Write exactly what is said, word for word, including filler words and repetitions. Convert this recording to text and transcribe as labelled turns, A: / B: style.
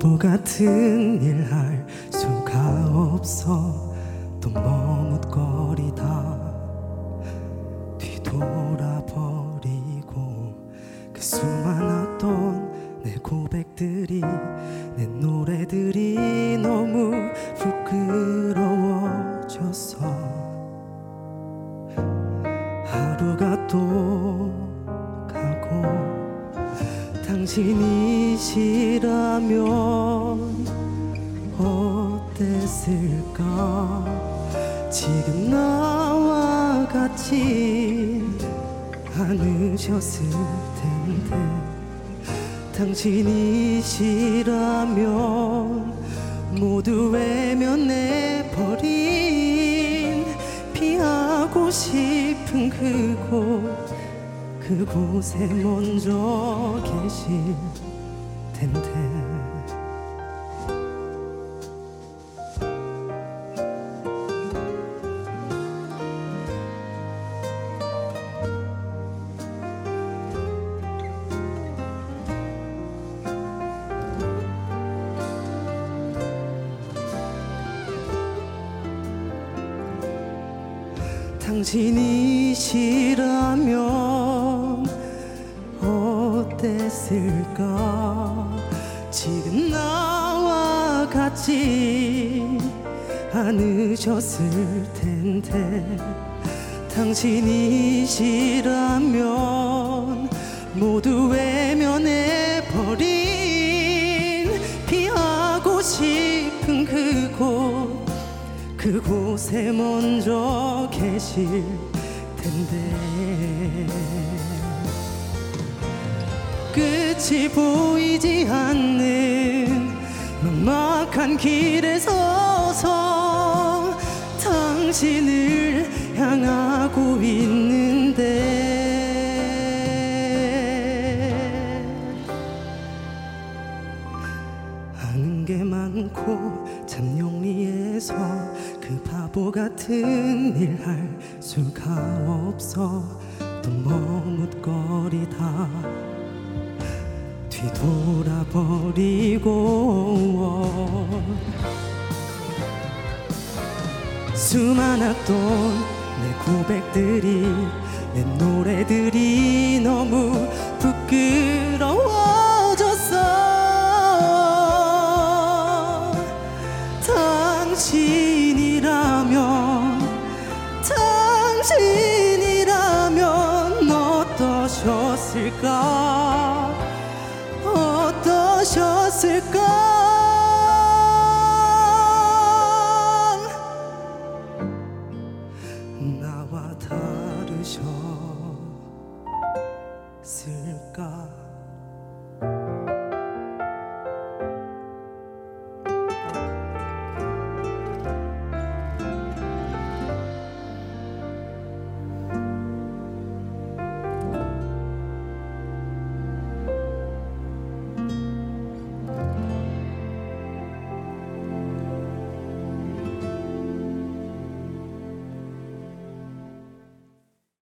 A: 바보 같은 일 할 수가 없어. 또 머뭇거리다 뒤돌아버리고 그 수많았던 내 고백들이 내 노래들이 너무 부끄러워졌어. 하루가 또 가고 당신이시라면 어땠을까. 지금 나와 같이 않으셨을 텐데 당신이시라면 모두 외면해버린 피하고 싶은 그곳 그곳에 먼저 계실 텐데. 당신이시라면 어땠을까. 지금 나와 같지 않으셨을 텐데 당신이시라면 모두 외면해버린 피하고 싶은 그곳 그곳에 먼저 계실 텐데. 끝이 보이지 않는 막막한 길에 서서 당신을 향하고 있는데 아는 게 많고 참 영리해서 그 바보 같은 일 할 수가 없어. 또 머뭇거리다 뒤돌아버리고 수많았던 내 고백들이 내 노래들이 너무 부끄러워졌어. 당신이라면 당신이라면 어떠셨을까 어떠셨을까. 나와 다르셨을까.